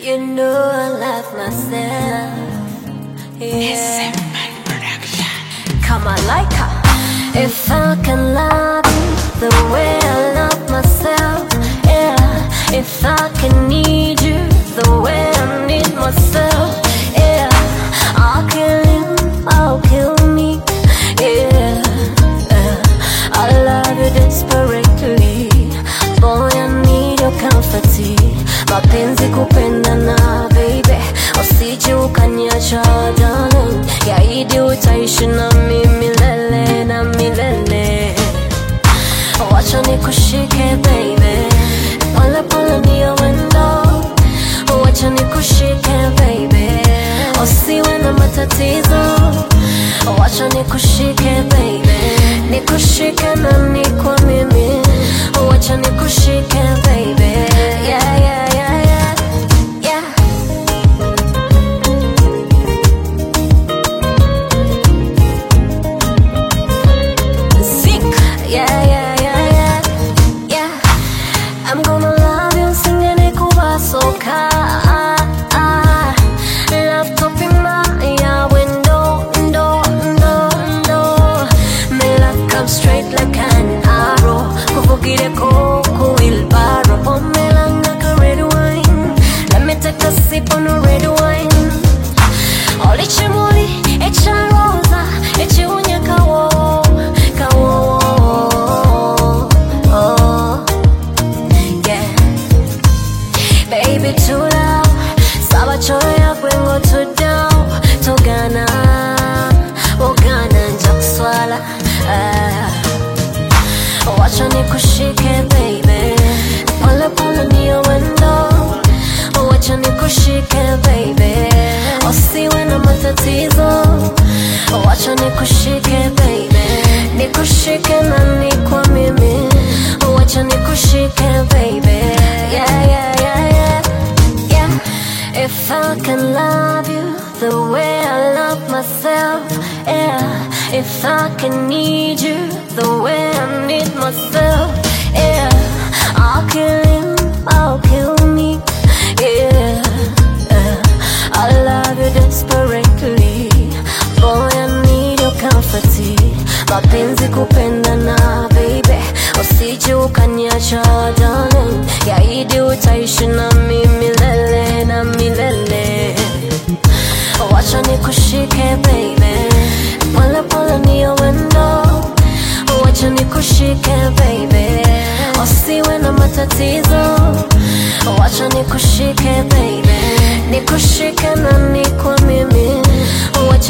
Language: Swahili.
You know I love myself. Yeah. Come on, like her. If I can love you the way I love myself, yeah. If I can need you the way I need myself, yeah. I'll kill you, I'll kill me, yeah. I love you desperately, boy I need your comfort. Mapenzi kupendana baby, usije ukaniacha darling. Yaidi utaishi na mimi milele na milele. Wacha nikushike baby, pole pole ndio wendo. Wacha nikushike baby, usiwe na matatizo. Wacha nikushike baby, nikushike na nikwa mimi. Wacha nikushike baby, yeah yeah yeah yeah yeah. Zinc, yeah yeah yeah yeah yeah. I'm gonna love you, singing kubasoka. Love topima ya window, no no no. Me love come straight like an arrow. Kuvugire ko wheelbarrow. Pomelanga ka red wine. Let me take a sip on the red wine. Oli chimuli, echa rosa, echi unya kawo, kawo. Oh, yeah. Baby too loud, saba choya kwengo too down. Togana, ogana njakuswala. Wacha nikushike baby, pole pole ndio wendo. Wacha nikushike baby, usiwe na matatizo. Wacha nikushike baby, nikushike na nikwa mimi. Wacha nikushike baby, yeah yeah yeah yeah yeah. If I can love you the way I love myself, yeah. If I can need you the way I need myself, yeah. I'll kill you, I'll kill me, yeah. I love you desperately, boy I need your comfort. Mapenzi kupendana baby, usije ukaniacha darling. Yaidi utaishi na mimi milele na milele. Wacha nikushike baby, pole pole ndio wendo. Wacha nikushike baby, usiwe na matatizo. Wacha nikushike baby, nikushike na nikwa mimi. Wacha